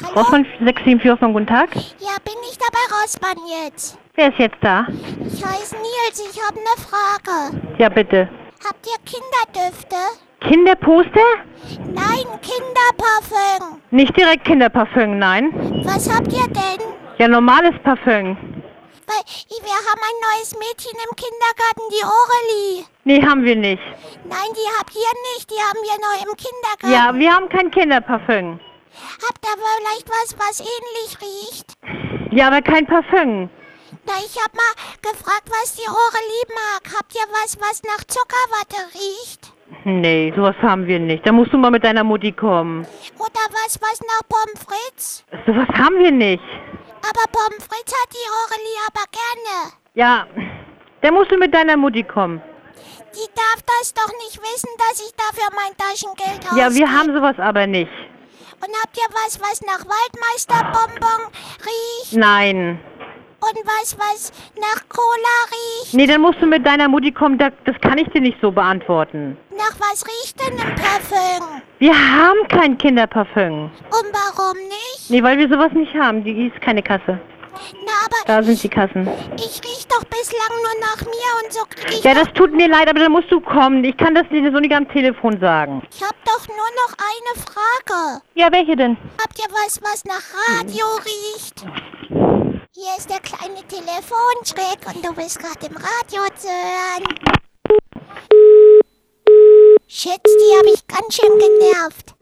Hallo? Rossmann 674 Rossmann, guten Tag. Ja, bin ich da bei Rossmann jetzt? Wer ist jetzt da? Ich heiße Nils, ich habe eine Frage. Ja, bitte. Habt ihr Kinderdüfte? Kinderposter? Nein, Kinderparfüm. Nicht direkt Kinderparfüm, nein. Was habt ihr denn? Ja, normales Parfüm. Weil wir haben ein neues Mädchen im Kindergarten, die Aurelie. Nee, haben wir nicht. Nein, die habt ihr nicht, die haben wir neu im Kindergarten. Ja, wir haben kein Kinderparfüm. Habt ihr vielleicht was ähnlich riecht? Ja, aber kein Parfüm. Na, ich hab mal gefragt, was die Aurelie mag. Habt ihr was nach Zuckerwatte riecht? Nee, sowas haben wir nicht. Da musst du mal mit deiner Mutti kommen. Oder was nach Pommes frites? Sowas haben wir nicht. Aber Pommes frites hat die Aurelie aber gerne. Ja, da musst du mit deiner Mutti kommen. Die darf das doch nicht wissen, dass ich dafür mein Taschengeld ausgebe. Ja, wir haben sowas aber nicht. Und habt ihr was nach Waldmeisterbonbon riecht? Nein. Und was nach Cola riecht? Nee, dann musst du mit deiner Mutti kommen. Das kann ich dir nicht so beantworten. Nach was riecht denn ein Parfüm? Wir haben kein Kinderparfüm. Und warum nicht? Nee, weil wir sowas nicht haben. Die ist keine Kasse. Na, aber Da sind die Kassen. ich riech doch bislang nur nach mir und so krieg ich Ja, das tut mir leid, aber dann musst du kommen. Ich kann das dir so nicht am Telefon sagen. Ich hab doch nur noch eine Frage. Ja, welche denn? Habt ihr was nach Radio riecht? Hier ist der kleine Telefonschreck und du bist gerade im Radio zu hören. Shit, die hab ich ganz schön genervt.